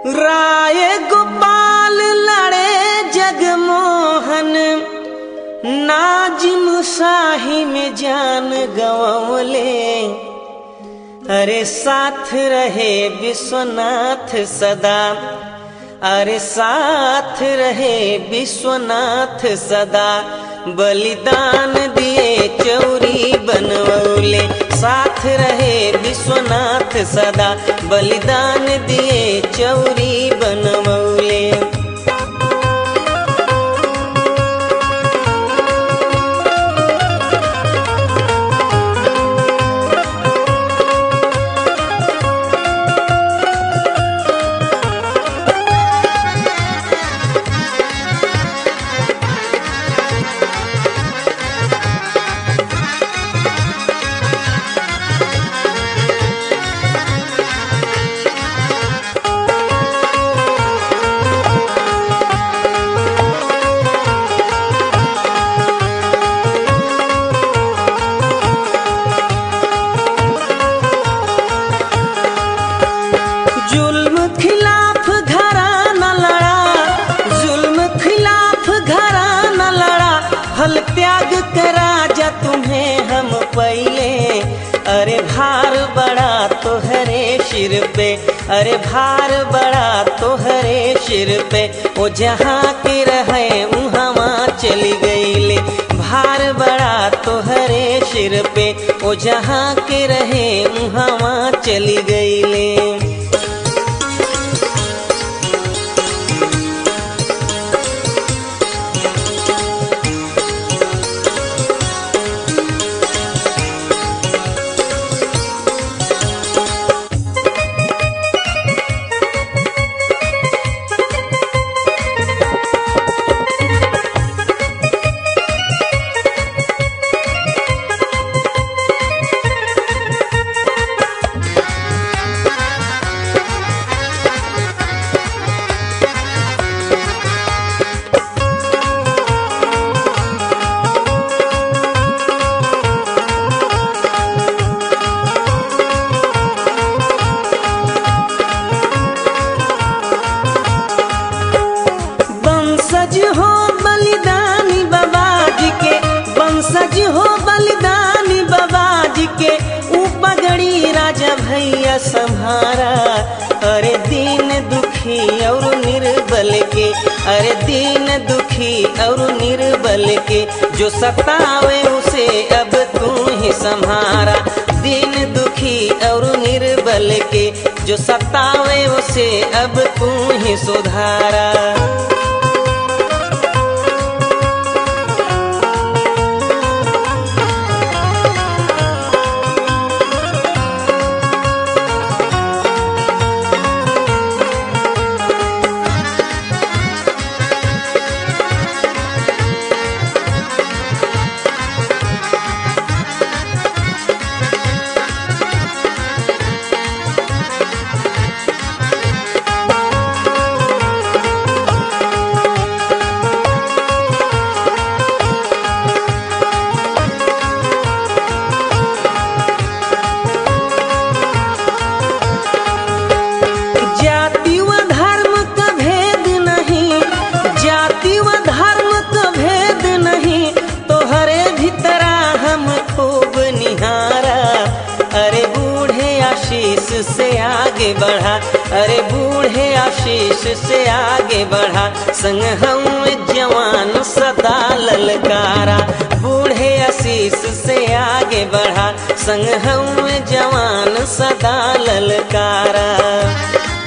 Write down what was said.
राय गोपाल लड़े जगमोहन, नाजिम शाही में जान गंवले। अरे साथ रहे विश्वनाथ सदा, अरे साथ रहे विश्वनाथ सदा, बलिदान दिए चौरी बनवले। साथ रहे विश्वनाथ सदा, बलिदान दिए चौरी बनवले। फल त्याग करा जा तुम्हें हम पहले। अरे भार बड़ा तोहरे सिर पे, अरे भार बड़ा तोहरे सिर पे, वो जहाँ के रहे वहाँ चली गईले। भार बड़ा तोहरे सिर पे, वो जहाँ के रहे वहाँ चली गईले। सज हो बलिदानी बाबा जी के, ऊ पगड़ी राजा भैया संहारा। अरे दीन दुखी और निर्बल के, अरे दीन दुखी और निर्बल के, जो सतावे उसे अब तू ही संहारा। दीन दुखी और निर्बल के, जो सतावे उसे अब तू ही सुधारा। से आगे बढ़ा, अरे बूढ़े आशीष से आगे बढ़ा, संग हम जवान सदा ललकारा। बूढ़े आशीष से आगे बढ़ा, संग हम जवान सदा ललकारा।